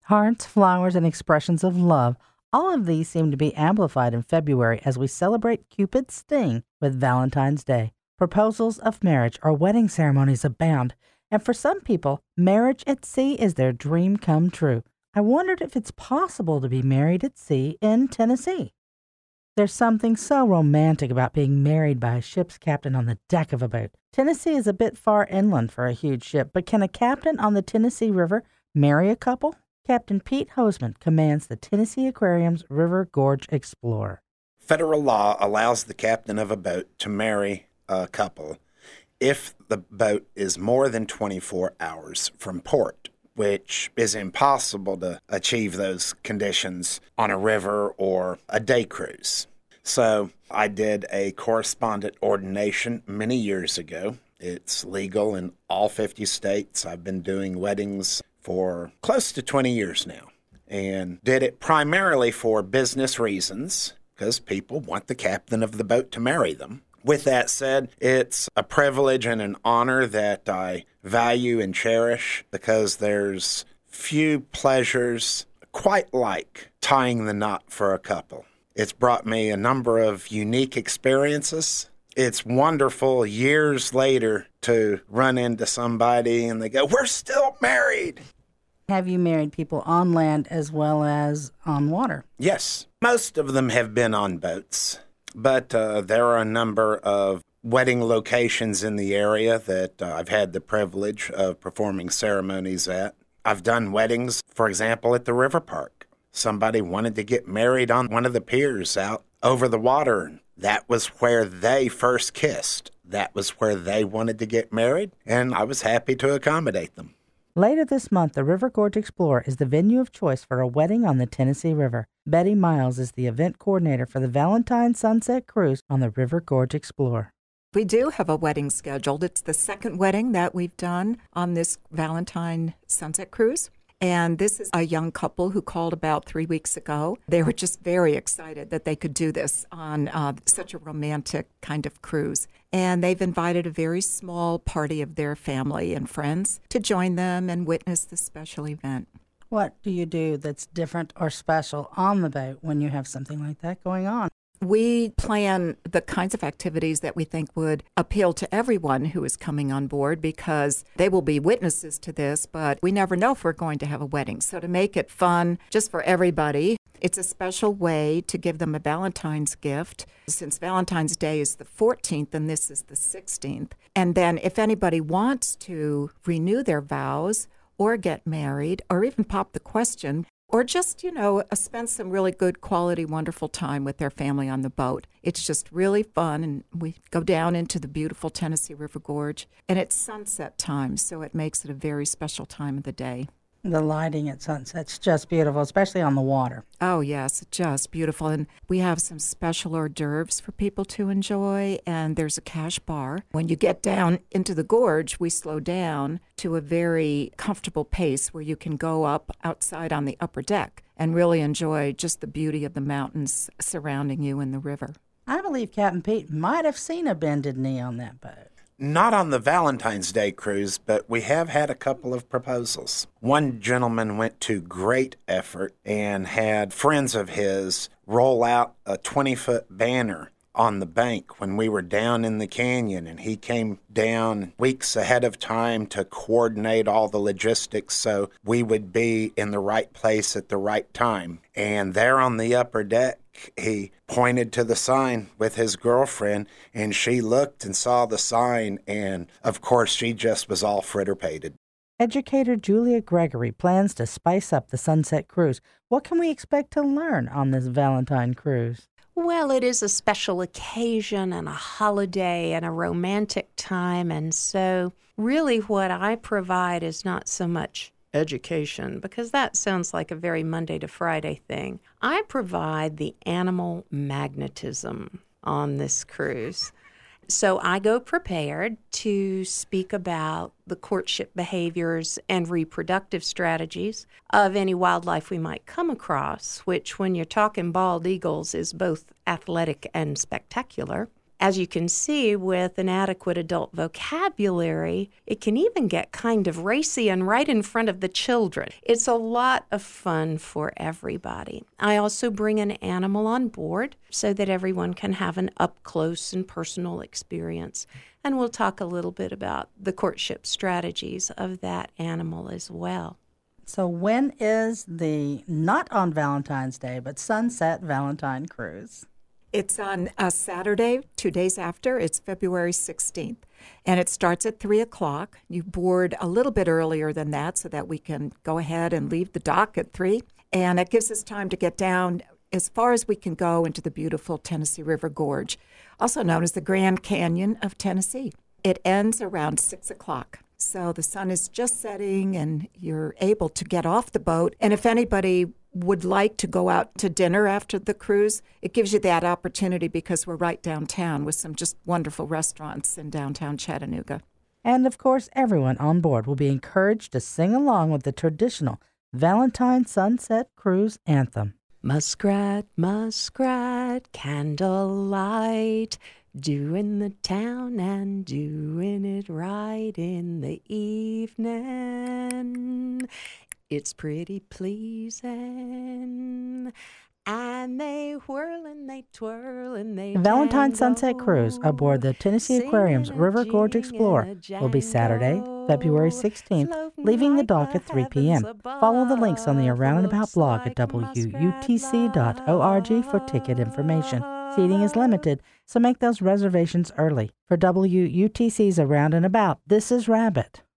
Hearts, flowers, and expressions of love. All of these seem to be amplified in February as we celebrate Cupid's sting with Valentine's Day. Proposals of marriage or wedding ceremonies abound, and for some people, marriage at sea is their dream come true. I wondered if it's possible to be married at sea in Tennessee. There's something so romantic about being married by a ship's captain on the deck of a boat. Tennessee is a bit far inland for a huge ship, but can a captain on the Tennessee River marry a couple? Captain Pete Hoseman commands the Tennessee Aquarium's River Gorge Explorer. Federal law allows the captain of a boat to marry a couple if the boat is more than 24 hours from port, which is impossible to achieve those conditions on a river or a day cruise. So I did a correspondent ordination many years ago. It's legal in all 50 states. I've been doing weddings for close to 20 years now and did it primarily for business reasons because people want the captain of the boat to marry them. With that said, it's a privilege and an honor that I value and cherish because there's few pleasures quite like tying the knot for a couple. It's brought me a number of unique experiences. It's wonderful years later to run into somebody and they go, "We're still married." Have you married people on land as well as on water? Yes. Most of them have been on boats, but there are a number of wedding locations in the area that I've had the privilege of performing ceremonies at. I've done weddings, for example, at the river park. Somebody wanted to get married on one of the piers out over the water. That was where they first kissed. That was where they wanted to get married, and I was happy to accommodate them. Later this month, the River Gorge Explorer is the venue of choice for a wedding on the Tennessee River. Betty Miles is the event coordinator for the Valentine Sunset Cruise on the River Gorge Explorer. We do have a wedding scheduled. It's the second wedding that we've done on this Valentine Sunset Cruise. And this is a young couple who called about 3 weeks ago. They were just very excited that they could do this on such a romantic kind of cruise. And they've invited a very small party of their family and friends to join them and witness this special event. What do you do that's different or special on the boat when you have something like that going on? We plan the kinds of activities that we think would appeal to everyone who is coming on board because they will be witnesses to this, but we never know if we're going to have a wedding. So to make it fun just for everybody, it's a special way to give them a Valentine's gift since Valentine's Day is the 14th and this is the 16th. And then if anybody wants to renew their vows or get married or even pop the question, or just, spend some really good quality, wonderful time with their family on the boat. It's just really fun, and we go down into the beautiful Tennessee River Gorge, and it's sunset time, so it makes it a very special time of the day. The lighting at sunset's just beautiful, especially on the water. Oh, yes, just beautiful. And we have some special hors d'oeuvres for people to enjoy, and there's a cash bar. When you get down into the gorge, we slow down to a very comfortable pace where you can go up outside on the upper deck and really enjoy just the beauty of the mountains surrounding you in the river. I believe Captain Pete might have seen a bended knee on that boat. Not on the Valentine's Day cruise, but we have had a couple of proposals. One gentleman went to great effort and had friends of his roll out a 20-foot banner on the bank when we were down in the canyon, and he came down weeks ahead of time to coordinate all the logistics so we would be in the right place at the right time. And there on the upper deck, he pointed to the sign with his girlfriend, and she looked and saw the sign, and of course she just was all fritter-pated. Educator Julia Gregory plans to spice up the Sunset Cruise. What can we expect to learn on this Valentine cruise? Well, it is a special occasion and a holiday and a romantic time, and so really what I provide is not so much education, because that sounds like a very Monday to Friday thing. I provide the animal magnetism on this cruise. So I go prepared to speak about the courtship behaviors and reproductive strategies of any wildlife we might come across, which when you're talking bald eagles is both athletic and spectacular. as you can see, with an adequate adult vocabulary, it can even get kind of racy and right in front of the children. It's a lot of fun for everybody. I also bring an animal on board so that everyone can have an up-close and personal experience. And we'll talk a little bit about the courtship strategies of that animal as well. So when is the, not on Valentine's Day, but Sunset Valentine Cruise? It's on a Saturday, 2 days after. It's February 16th. And it starts at 3 o'clock. You board a little bit earlier than that so that we can go ahead and leave the dock at 3. And it gives us time to get down as far as we can go into the beautiful Tennessee River Gorge, also known as the Grand Canyon of Tennessee. It ends around 6 o'clock. So the sun is just setting and you're able to get off the boat. And if anybody would like to go out to dinner after the cruise, it gives you that opportunity because we're right downtown with some just wonderful restaurants in downtown Chattanooga. And of course, everyone on board will be encouraged to sing along with the traditional Valentine Sunset Cruise anthem. Muskrat, muskrat, candlelight, doing the town and doing it right in the evening. It's pretty pleasing, and they whirl and they twirl and they Valentine jangle, Sunset Cruise aboard the Tennessee Aquarium's River Gorge Explorer will be Saturday, February 16th, leaving the dock at 3 p.m. Follow the links on the Around and About blog at WUTC.org for ticket information. Seating is limited, so make those reservations early. For WUTC's Around and About, this is Rabbit.